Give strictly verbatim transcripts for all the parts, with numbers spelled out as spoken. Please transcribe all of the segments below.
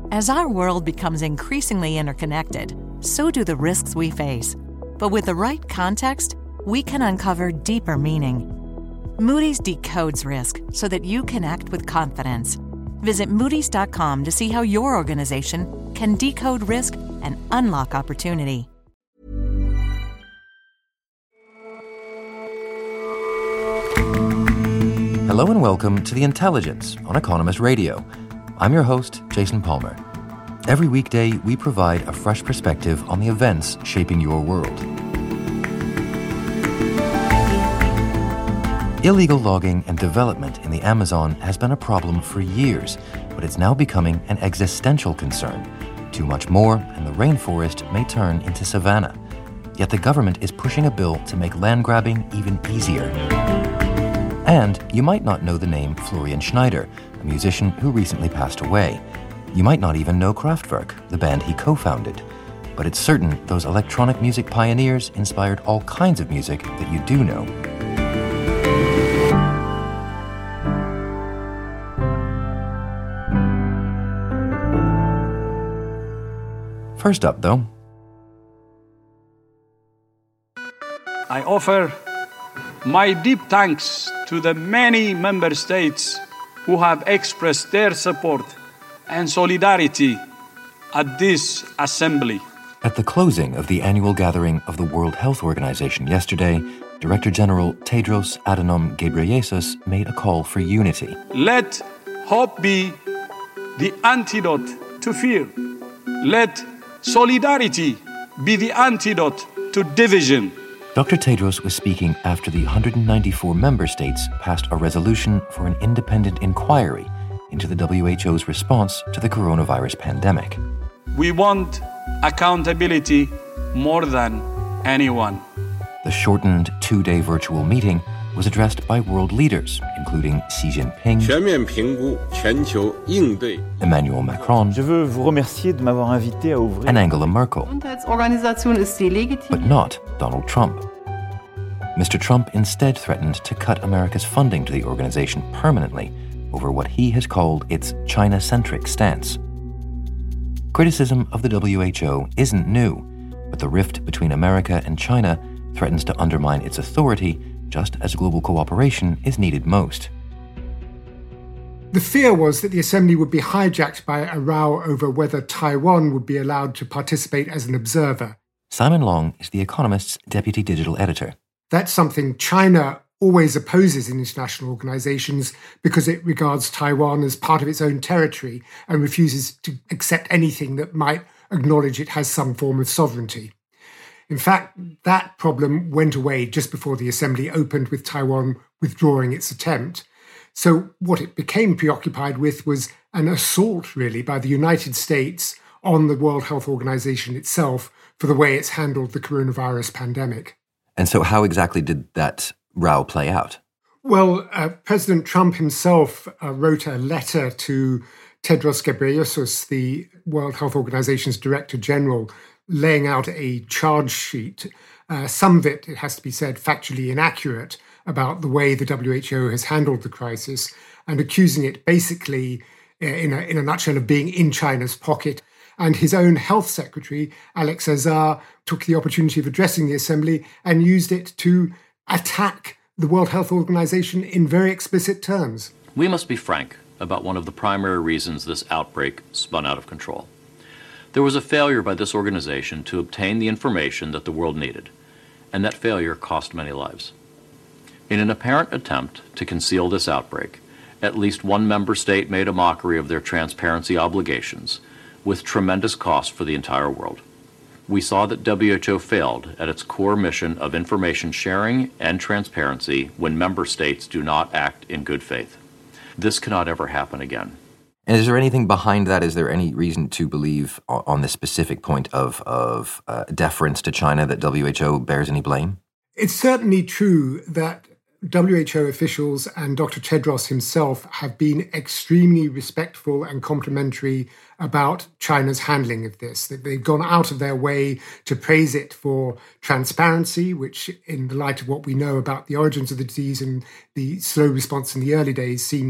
As our world becomes increasingly interconnected, so do the risks we face. But with the right context, we can uncover deeper meaning. Moody's decodes risk so that you can act with confidence. Visit Moody's dot com to see how your organization can decode risk and unlock opportunity. Hello and welcome to The Intelligence on Economist Radio. I'm your host, Jason Palmer. Every weekday, we provide a fresh perspective on the events shaping your world. Illegal logging and development in the Amazon has been a problem for years, but it's now becoming an existential concern. Too much more, and the rainforest may turn into savanna. Yet the government is pushing a bill to make land grabbing even easier. And you might not know the name Florian Schneider, a musician who recently passed away. You might not even know Kraftwerk, the band he co-founded. But it's certain those electronic music pioneers inspired all kinds of music that you do know. First up, though, I offer my deep thanks to the many member states who have expressed their support and solidarity at this assembly. At the closing of the annual gathering of the World Health Organization yesterday, Director General Tedros Adhanom Ghebreyesus made a call for unity. Let hope be the antidote to fear. Let solidarity be the antidote to division. Doctor Tedros was speaking after the one hundred ninety-four member states passed a resolution for an independent inquiry into the W H O's response to the coronavirus pandemic. We want accountability more than anyone. The shortened two-day virtual meeting was addressed by world leaders, including Xi Jinping, Emmanuel Macron, Je veux vous remercier de m'avoir invité à ouvrir. and Angela Merkel, but not Donald Trump. Mister Trump instead threatened to cut America's funding to the organization permanently over what he has called its China-centric stance. Criticism of the W H O isn't new, but the rift between America and China threatens to undermine its authority just as global cooperation is needed most. The fear was that the assembly would be hijacked by a row over whether Taiwan would be allowed to participate as an observer. Simon Long is The Economist's deputy digital editor. That's something China always opposes in international organizations because it regards Taiwan as part of its own territory and refuses to accept anything that might acknowledge it has some form of sovereignty. In fact, that problem went away just before the assembly opened, with Taiwan withdrawing its attempt. So what it became preoccupied with was an assault, really, by the United States on the World Health Organization itself for the way it's handled the coronavirus pandemic. And so how exactly did that row play out? Well, uh, President Trump himself uh, wrote a letter to Tedros Ghebreyesus, the World Health Organization's Director General, laying out a charge sheet, uh, some of it, it has to be said, factually inaccurate about the way the W H O has handled the crisis, and accusing it basically, uh, in, a, in a nutshell, of being in China's pocket. And his own health secretary, Alex Azar, took the opportunity of addressing the assembly and used it to attack the World Health Organization in very explicit terms. We must be frank about one of the primary reasons this outbreak spun out of control. There was a failure by this organization to obtain the information that the world needed, and that failure cost many lives. In an apparent attempt to conceal this outbreak, at least one member state made a mockery of their transparency obligations, with tremendous cost for the entire world. We saw that W H O failed at its core mission of information sharing and transparency when member states do not act in good faith. This cannot ever happen again. And is there anything behind that? Is there any reason to believe on this specific point of, of uh, deference to China that W H O bears any blame? It's certainly true that W H O officials and Doctor Tedros himself have been extremely respectful and complimentary about China's handling of this. That they've gone out of their way to praise it for transparency, which, in the light of what we know about the origins of the disease and the slow response in the early days, seems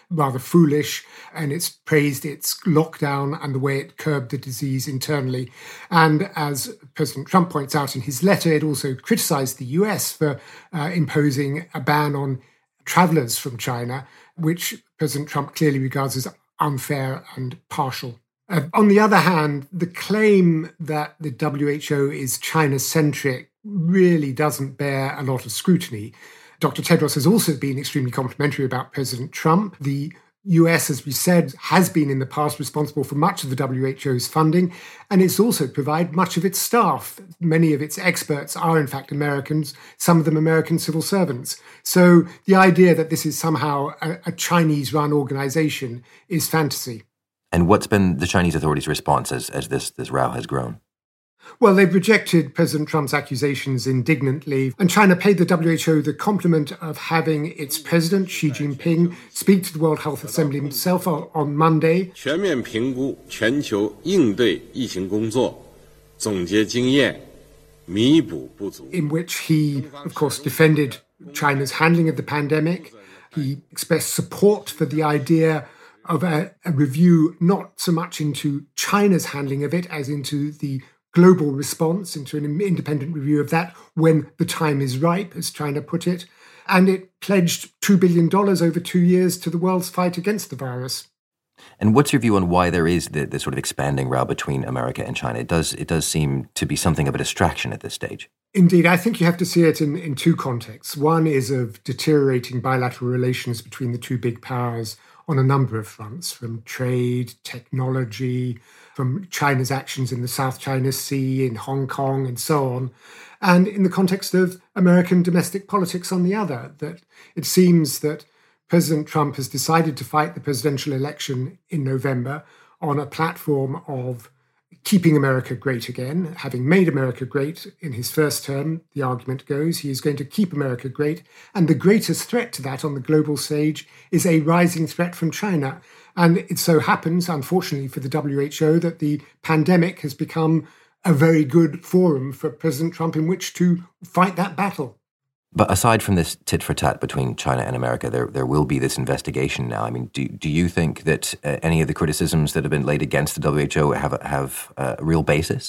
rather foolish, and it's praised its lockdown and the way it curbed the disease internally. And as President Trump points out in his letter, it also criticized the U S for uh, imposing a ban on travelers from China, which President Trump clearly regards as unfair and partial. Uh, on the other hand, the claim that the W H O is China-centric really doesn't bear a lot of scrutiny. Doctor Tedros has also been extremely complimentary about President Trump. The U S, as we said, has been in the past responsible for much of the W H O's funding, and it's also provided much of its staff. Many of its experts are, in fact, Americans, some of them American civil servants. So the idea that this is somehow a, a Chinese-run organization is fantasy. And what's been the Chinese authorities' response as, as this, this row has grown? Well, they've rejected President Trump's accusations indignantly, and China paid the W H O the compliment of having its president, Xi Jinping, speak to the World Health Assembly himself on Monday. 全面评估全球应对疫情工作，总结经验，弥补不足. In which he, of course, defended China's handling of the pandemic. He expressed support for the idea of a, a review not so much into China's handling of it as into the global response, into an independent review of that when the time is ripe, as China put it. And it pledged two billion dollars over two years to the world's fight against the virus. And what's your view on why there is the, the sort of expanding row between America and China? It does it does seem to be something of a distraction at this stage. Indeed, I think you have to see it in, in two contexts. One is of deteriorating bilateral relations between the two big powers on a number of fronts, from trade, technology, from China's actions in the South China Sea, in Hong Kong, and so on. And in the context of American domestic politics on the other, that it seems that President Trump has decided to fight the presidential election in November on a platform of keeping America great again, having made America great in his first term, the argument goes, he is going to keep America great. And the greatest threat to that on the global stage is a rising threat from China. And it so happens, unfortunately for the W H O, that the pandemic has become a very good forum for President Trump in which to fight that battle. But aside from this tit for tat between China and America, there there will be this investigation now. I mean, do do you think that uh, any of the criticisms that have been laid against the W H O have a, have a real basis?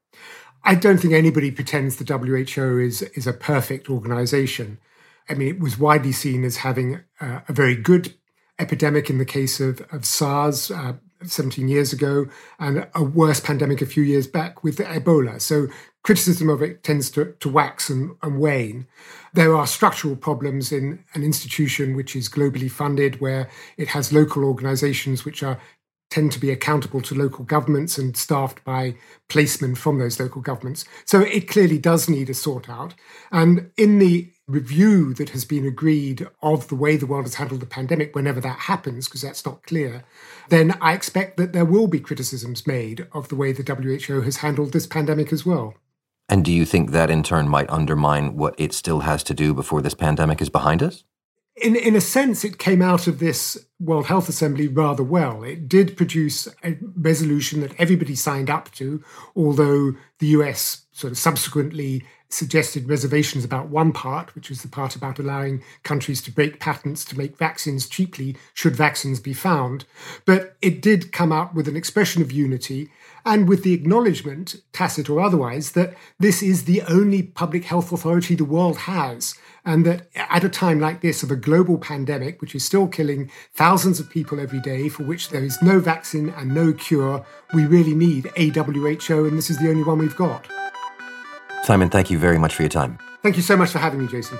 I don't think anybody pretends the W H O is is a perfect organization. I mean, it was widely seen as having uh, a very good epidemic in the case of, of SARS uh, seventeen years ago, and a worse pandemic a few years back with Ebola. So criticism of it tends to, to wax and, and wane. There are structural problems in an institution which is globally funded, where it has local organizations which are tend to be accountable to local governments and staffed by placemen from those local governments. So it clearly does need a sort out. And in the review that has been agreed of the way the world has handled the pandemic, whenever that happens, because that's not clear, then I expect that there will be criticisms made of the way the W H O has handled this pandemic as well. And do you think that in turn might undermine what it still has to do before this pandemic is behind us? In in a sense, it came out of this World Health Assembly rather well. It did produce a resolution that everybody signed up to, although the U S sort of subsequently suggested reservations about one part, which was the part about allowing countries to break patents to make vaccines cheaply, should vaccines be found. But it did come out with an expression of unity and with the acknowledgement, tacit or otherwise, that this is the only public health authority the world has, and that at a time like this of a global pandemic, which is still killing thousands of people every day, for which there is no vaccine and no cure, we really need a W H O, and this is the only one we've got. Simon, thank you very much for your time. Thank you so much for having me, Jason.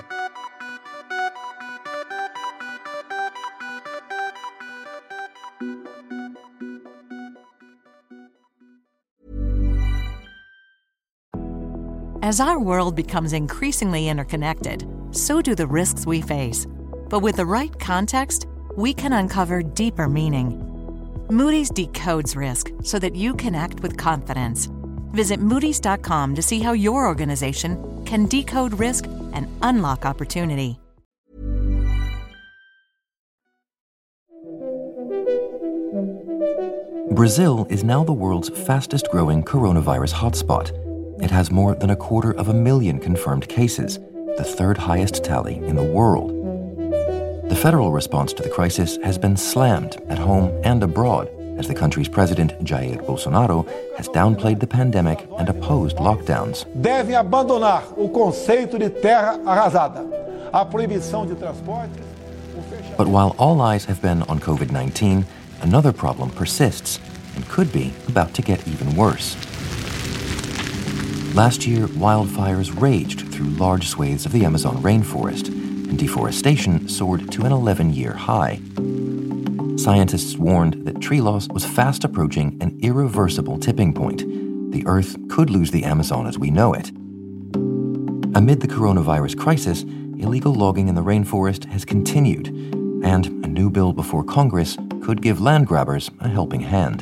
As our world becomes increasingly interconnected, so do the risks we face. But with the right context, we can uncover deeper meaning. Moody's decodes risk so that you can act with confidence. Visit Moody's dot com to see how your organization can decode risk and unlock opportunity. Brazil is now the world's fastest growing coronavirus hotspot. It has more than a quarter of a million confirmed cases, the third highest tally in the world. the federal response to the crisis has been slammed at home and abroad, as the country's president, Jair Bolsonaro, has downplayed the pandemic and opposed lockdowns. Devem abandonar o conceito de terra arrasada, a proibição de transporte. But while all eyes have been on COVID nineteen, another problem persists and could be about to get even worse. Last year, wildfires raged through large swathes of the Amazon rainforest, and deforestation soared to an eleven-year high. Scientists warned that tree loss was fast approaching an irreversible tipping point. The Earth could lose the Amazon as we know it. Amid the coronavirus crisis, illegal logging in the rainforest has continued, and a new bill before Congress could give land grabbers a helping hand.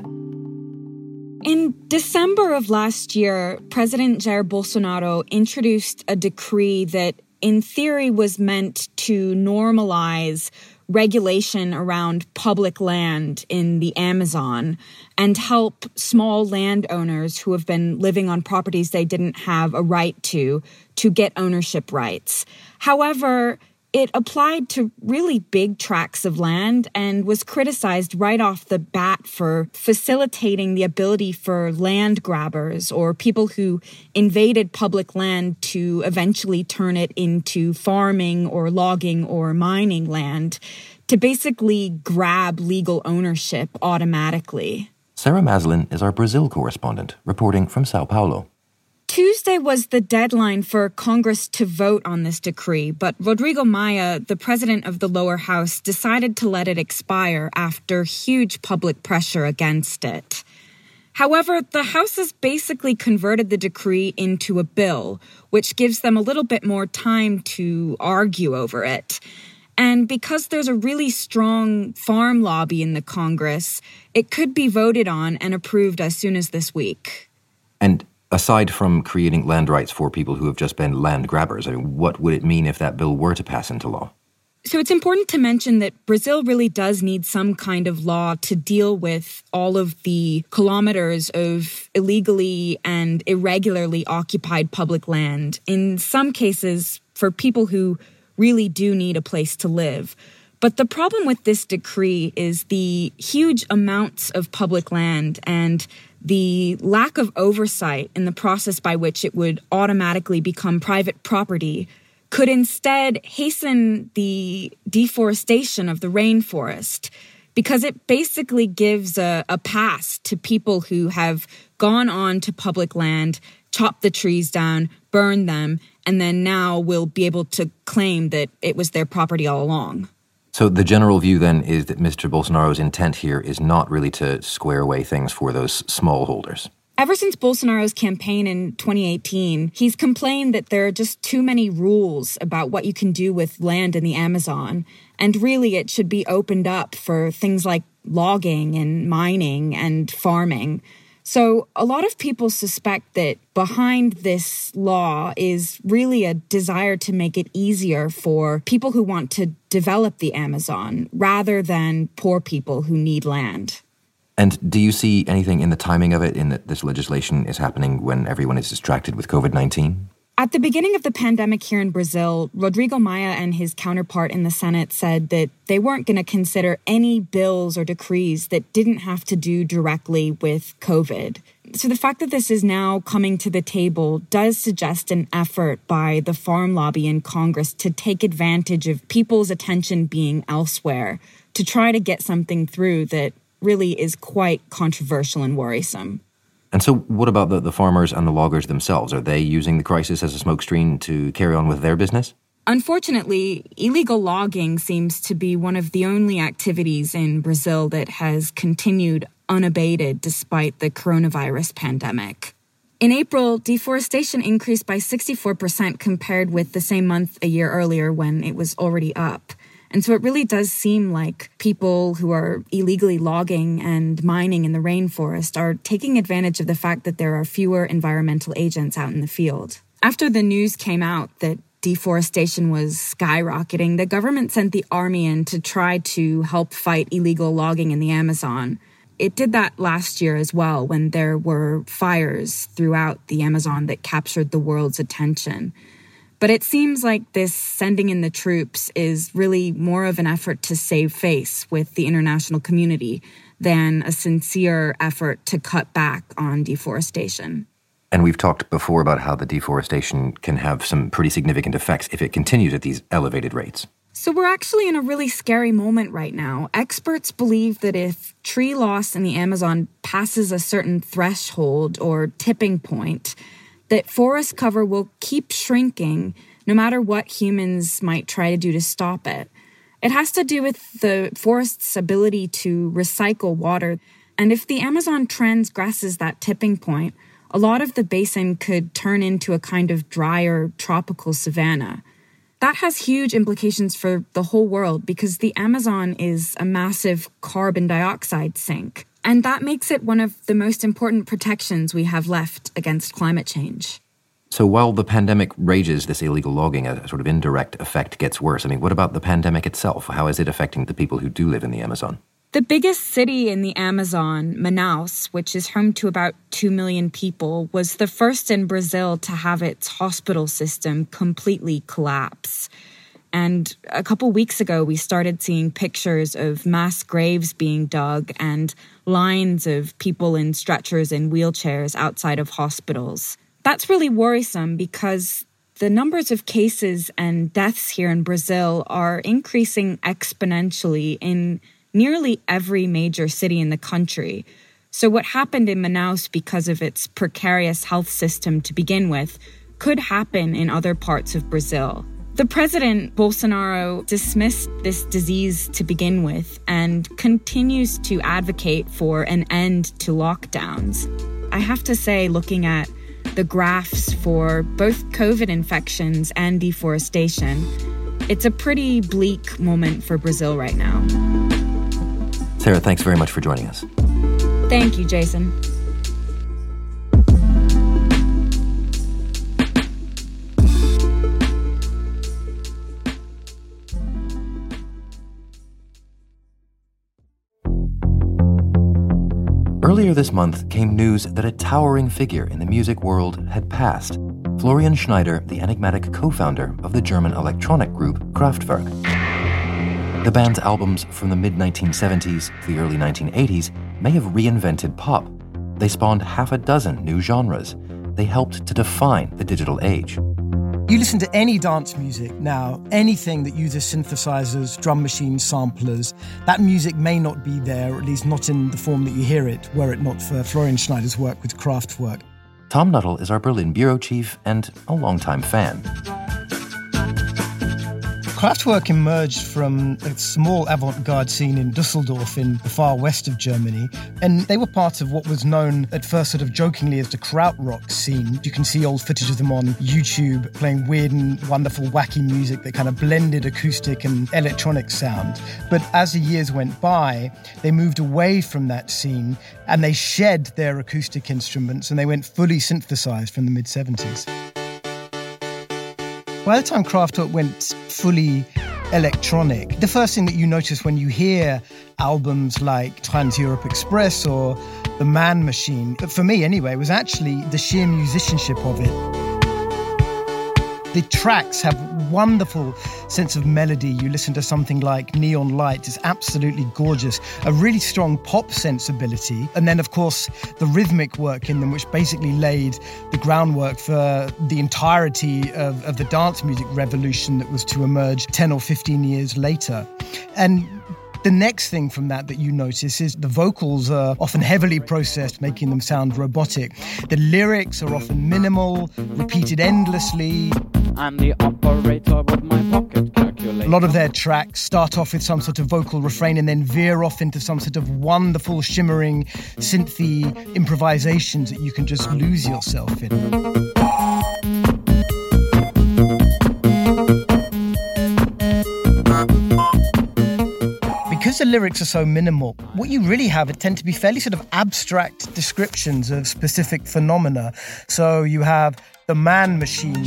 In December of last year, President Jair Bolsonaro introduced a decree that, in theory, was meant to normalize regulation around public land in the Amazon and help small landowners who have been living on properties they didn't have a right to, to get ownership rights. However, it applied to really big tracts of land and was criticized right off the bat for facilitating the ability for land grabbers or people who invaded public land to eventually turn it into farming or logging or mining land to basically grab legal ownership automatically. Sarah Maslin is our Brazil correspondent, reporting from Sao Paulo. Tuesday was the deadline for Congress to vote on this decree, but Rodrigo Maia, the president of the lower house, decided to let it expire after huge public pressure against it. However, the House has basically converted the decree into a bill, which gives them a little bit more time to argue over it. And because there's a really strong farm lobby in the Congress, it could be voted on and approved as soon as this week. And aside from creating land rights for people who have just been land grabbers, I mean, what would it mean if that bill were to pass into law? So it's important to mention that Brazil really does need some kind of law to deal with all of the kilometers of illegally and irregularly occupied public land. In some cases, for people who really do need a place to live. But the problem with this decree is the huge amounts of public land and the lack of oversight in the process by which it would automatically become private property could instead hasten the deforestation of the rainforest, because it basically gives a, a pass to people who have gone on to public land, chopped the trees down, burned them, and then now will be able to claim that it was their property all along. So the general view then is that Mister Bolsonaro's intent here is not really to square away things for those smallholders. Ever since Bolsonaro's campaign in twenty eighteen, he's complained that there are just too many rules about what you can do with land in the Amazon. And really, it should be opened up for things like logging and mining and farming. So a lot of people suspect that behind this law is really a desire to make it easier for people who want to develop the Amazon rather than poor people who need land. And do you see anything in the timing of it, in that this legislation is happening when everyone is distracted with COVID nineteen? At the beginning of the pandemic here in Brazil, Rodrigo Maia and his counterpart in the Senate said that they weren't going to consider any bills or decrees that didn't have to do directly with COVID. So the fact that this is now coming to the table does suggest an effort by the farm lobby in Congress to take advantage of people's attention being elsewhere to try to get something through that really is quite controversial and worrisome. And so what about the, the farmers and the loggers themselves? Are they using the crisis as a smokescreen to carry on with their business? Unfortunately, illegal logging seems to be one of the only activities in Brazil that has continued unabated despite the coronavirus pandemic. In April, deforestation increased by sixty-four percent compared with the same month a year earlier when it was already up. And so it really does seem like people who are illegally logging and mining in the rainforest are taking advantage of the fact that there are fewer environmental agents out in the field. After the news came out that deforestation was skyrocketing, the government sent the army in to try to help fight illegal logging in the Amazon. It did that last year as well, when there were fires throughout the Amazon that captured the world's attention. But it seems like this sending in the troops is really more of an effort to save face with the international community than a sincere effort to cut back on deforestation. And we've talked before about how the deforestation can have some pretty significant effects if it continues at these elevated rates. So we're actually in a really scary moment right now. Experts believe that if tree loss in the Amazon passes a certain threshold or tipping point, that forest cover will keep shrinking no matter what humans might try to do to stop it. It has to do with the forest's ability to recycle water. And if the Amazon transgresses that tipping point, a lot of the basin could turn into a kind of drier tropical savanna. That has huge implications for the whole world because the Amazon is a massive carbon dioxide sink. And that makes it one of the most important protections we have left against climate change. So while the pandemic rages, this illegal logging, a sort of indirect effect gets worse. I mean, what about the pandemic itself? How is it affecting the people who do live in the Amazon? The biggest city in the Amazon, Manaus, which is home to about two million people, was the first in Brazil to have its hospital system completely collapse. And a couple weeks ago, we started seeing pictures of mass graves being dug and lines of people in stretchers and wheelchairs outside of hospitals. That's really worrisome because the numbers of cases and deaths here in Brazil are increasing exponentially in nearly every major city in the country. So what happened in Manaus because of its precarious health system to begin with could happen in other parts of Brazil. The president, Bolsonaro, dismissed this disease to begin with and continues to advocate for an end to lockdowns. I have to say, looking at the graphs for both COVID infections and deforestation, it's a pretty bleak moment for Brazil right now. Sarah, thanks very much for joining us. Thank you, Jason. Earlier this month came news that a towering figure in the music world had passed. Florian Schneider, the enigmatic co-founder of the German electronic group Kraftwerk. The band's albums from the mid nineteen seventies to the early nineteen eighties may have reinvented pop. They spawned half a dozen new genres. They helped to define the digital age. You listen to any dance music now, anything that uses synthesizers, drum machines, samplers, that music may not be there, or at least not in the form that you hear it, were it not for Florian Schneider's work with Kraftwerk. Tom Nuttall is our Berlin bureau chief and a longtime fan. Kraftwerk emerged from a small avant-garde scene in Dusseldorf in the far west of Germany, and they were part of what was known at first sort of jokingly as the krautrock scene. You can see old footage of them on YouTube playing weird and wonderful, wacky music that kind of blended acoustic and electronic sound. But as the years went by, they moved away from that scene and they shed their acoustic instruments and they went fully synthesized from the mid-seventies. By the time Kraftwerk went fully electronic, the first thing that you notice when you hear albums like Trans-Europe Express or The Man Machine, for me anyway, was actually the sheer musicianship of it. The tracks have wonderful sense of melody. You listen to something like Neon Light, it's absolutely gorgeous. A really strong pop sensibility. And then, of course, the rhythmic work in them, which basically laid the groundwork for the entirety of, of the dance music revolution that was to emerge ten or fifteen years later. And the next thing from that that you notice is the vocals are often heavily processed, making them sound robotic. The lyrics are often minimal, repeated endlessly. I'm the operator with my pocket calculator. A lot of their tracks start off with some sort of vocal refrain and then veer off into some sort of wonderful, shimmering, synthy improvisations that you can just lose yourself in. Because the lyrics are so minimal, what you really have, it tend to be fairly sort of abstract descriptions of specific phenomena. So you have the Man Machine,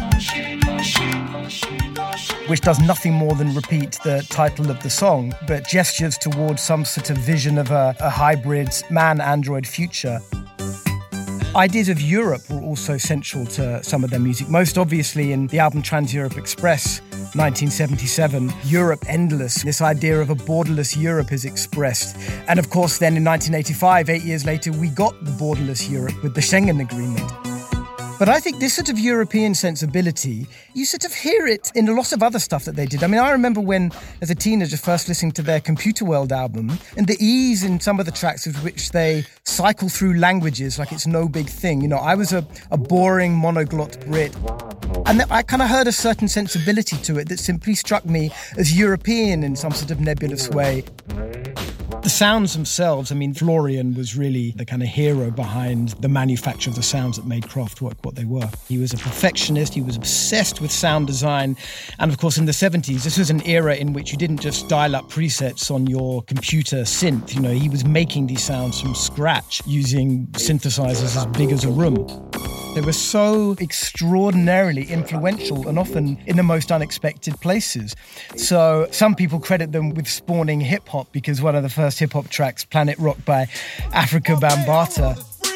which does nothing more than repeat the title of the song, but gestures towards some sort of vision of a, a hybrid man-android future. Ideas of Europe were also central to some of their music, most obviously in the album Trans-Europe Express, nineteen seventy-seven, Europe Endless. This idea of a borderless Europe is expressed. And of course, then in nineteen eighty-five, eight years later, we got the borderless Europe with the Schengen Agreement. But I think this sort of European sensibility, you sort of hear it in a lot of other stuff that they did. I mean, I remember when, as a teenager, first listening to their Computer World album, and the ease in some of the tracks with which they cycle through languages like it's no big thing. You know, I was a, a boring monoglot Brit, and I kind of heard a certain sensibility to it that simply struck me as European in some sort of nebulous way. The sounds themselves, I mean, Florian was really the kind of hero behind the manufacture of the sounds that made Kraftwerk what they were. He was a perfectionist, he was obsessed with sound design, and of course in the seventies, this was an era in which you didn't just dial up presets on your computer synth, you know, he was making these sounds from scratch using synthesizers as big as a room. They were so extraordinarily influential and often in the most unexpected places. So some people credit them with spawning hip-hop because one of the first hip-hop tracks, Planet Rock by Afrika Bambaataa,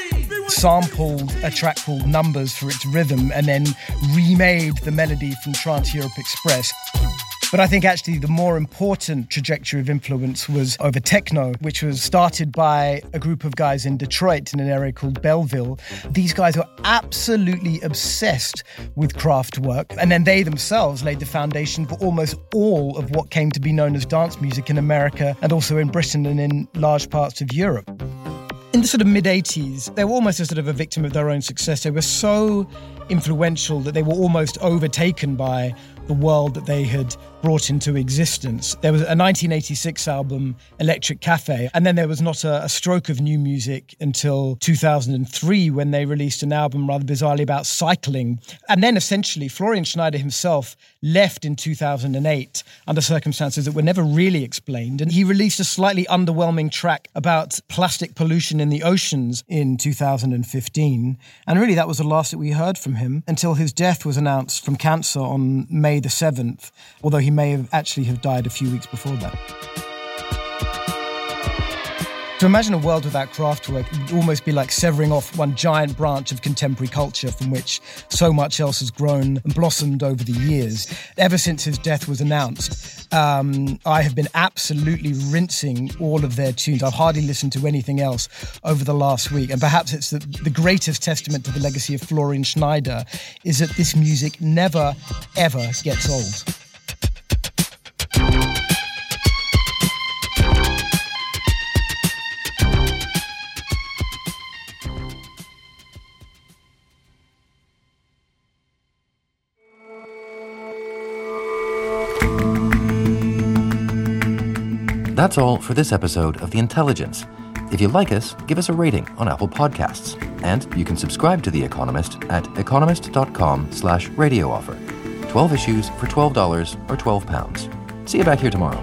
sampled a track called Numbers for its rhythm and then remade the melody from Trans-Europe Express. But I think actually the more important trajectory of influence was over techno, which was started by a group of guys in Detroit in an area called Belleville. These guys were absolutely obsessed with Kraftwerk, and then they themselves laid the foundation for almost all of what came to be known as dance music in America and also in Britain and in large parts of Europe. In the sort of mid-eighties, they were almost a sort of a victim of their own success. They were so influential that they were almost overtaken by the world that they had brought into existence. There was a nineteen eighty-six album, Electric Cafe, and then there was not a, a stroke of new music until two thousand three when they released an album rather bizarrely about cycling. And then essentially Florian Schneider himself left in two thousand eight under circumstances that were never really explained, and he released a slightly underwhelming track about plastic pollution in the oceans in two thousand fifteen. And really that was the last that we heard from him until his death was announced from cancer on May the seventh, although he may have actually have died a few weeks before that. To imagine a world without Kraftwerk would almost be like severing off one giant branch of contemporary culture from which so much else has grown and blossomed over the years. Ever since his death was announced, um, I have been absolutely rinsing all of their tunes. I've hardly listened to anything else over the last week. And perhaps it's the, the greatest testament to the legacy of Florian Schneider is that this music never, ever gets old. That's all for this episode of The Intelligence. If you like us, give us a rating on Apple Podcasts. And you can subscribe to The Economist at economist.com slash radio offer. twelve issues for twelve dollars or twelve pounds. See you back here tomorrow.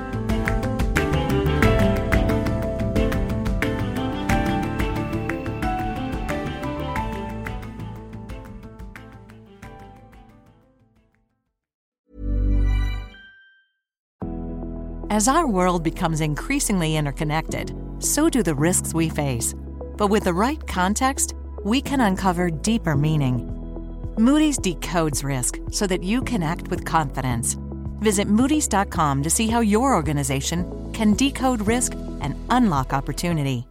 As our world becomes increasingly interconnected, so do the risks we face. But with the right context, we can uncover deeper meaning. Moody's decodes risk so that you can act with confidence. Visit Moody's dot com to see how your organization can decode risk and unlock opportunity.